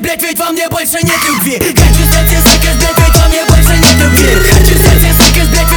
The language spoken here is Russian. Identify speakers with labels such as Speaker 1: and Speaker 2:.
Speaker 1: блять, ведь во мне больше нет любви. Хочу стать и сыкать, блять, ведь во мне больше нет любви. Хочу стать и сыкать, блять,